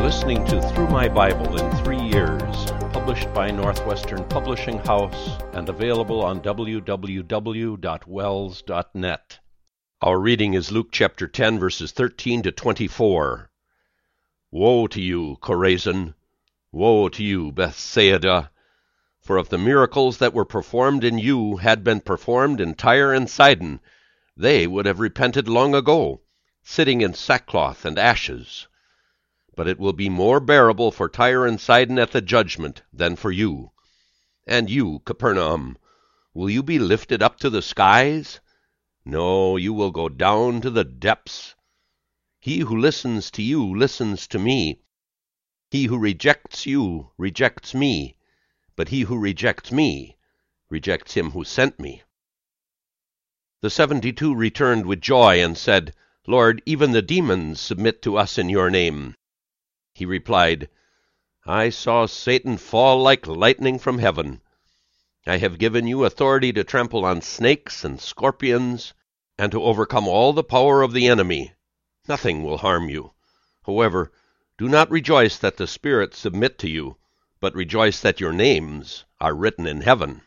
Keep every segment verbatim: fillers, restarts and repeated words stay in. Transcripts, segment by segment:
listening to Through My Bible in Three Years, published by Northwestern Publishing House and available on w w w dot wells dot net. Our reading is Luke chapter ten, verses thirteen to twenty-four. Woe to you, Chorazin! Woe to you, Bethsaida! For if the miracles that were performed in you had been performed in Tyre and Sidon, they would have repented long ago, sitting in sackcloth and ashes. But it will be more bearable for Tyre and Sidon at the judgment than for you. And you, Capernaum, will you be lifted up to the skies? No, you will go down to the depths. He who listens to you listens to me. He who rejects you rejects me, but he who rejects me rejects him who sent me. The seventy-two returned with joy and said, Lord, even the demons submit to us in your name. He replied, I saw Satan fall like lightning from heaven. I have given you authority to trample on snakes and scorpions, and to overcome all the power of the enemy. Nothing will harm you. However, do not rejoice that the spirits submit to you, but rejoice that your names are written in heaven.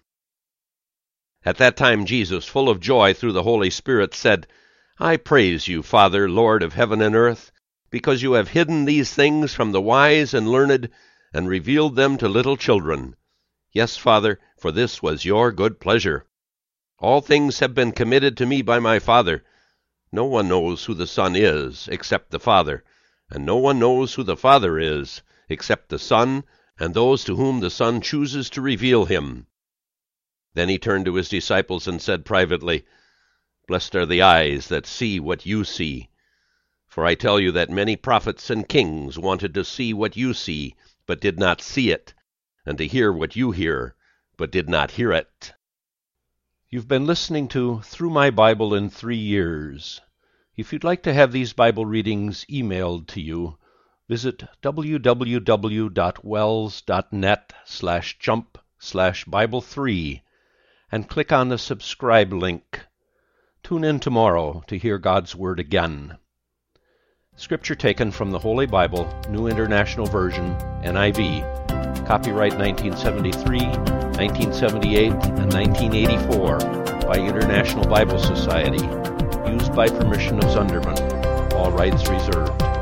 At that time Jesus, full of joy through the Holy Spirit, said, I praise you, Father, Lord of heaven and earth, because you have hidden these things from the wise and learned, and revealed them to little children. Yes, Father, for this was your good pleasure. All things have been committed to me by my Father. No one knows who the Son is, except the Father, and no one knows who the Father is, except the Son, and those to whom the Son chooses to reveal him. Then he turned to his disciples and said privately, Blessed are the eyes that see what you see. For I tell you that many prophets and kings wanted to see what you see, but did not see it, and to hear what you hear, but did not hear it. You've been listening to Through My Bible in Three Years. If you'd like to have these Bible readings emailed to you, visit w w w dot wells dot net slash jump slash Bible three and click on the subscribe link. Tune in tomorrow to hear God's Word again. Scripture taken from the Holy Bible, New International Version, N I V. Copyright nineteen seventy-three, nineteen seventy-eight, and nineteen eighty-four by International Bible Society. Used by permission of Zunderman. All rights reserved.